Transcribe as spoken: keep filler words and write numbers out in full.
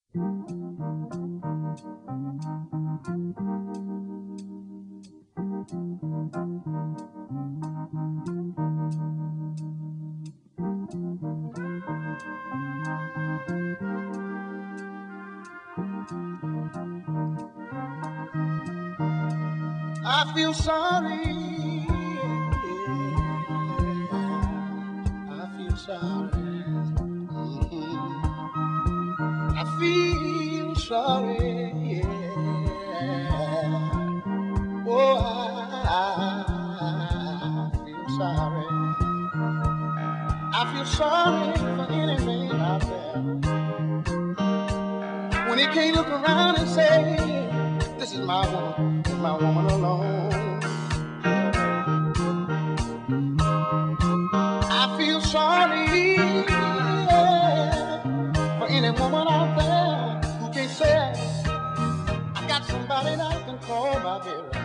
I feel sorry. I feel sorry. Mhm. I feel sorry. Yeah. Oh, I, I feel sorry. I feel sorry for any man out there when he can't look around and say, "This is my woman, this is my woman alone." I feel sorry, yeah, for any woman out there who can say, "I got somebody that I can call my baby."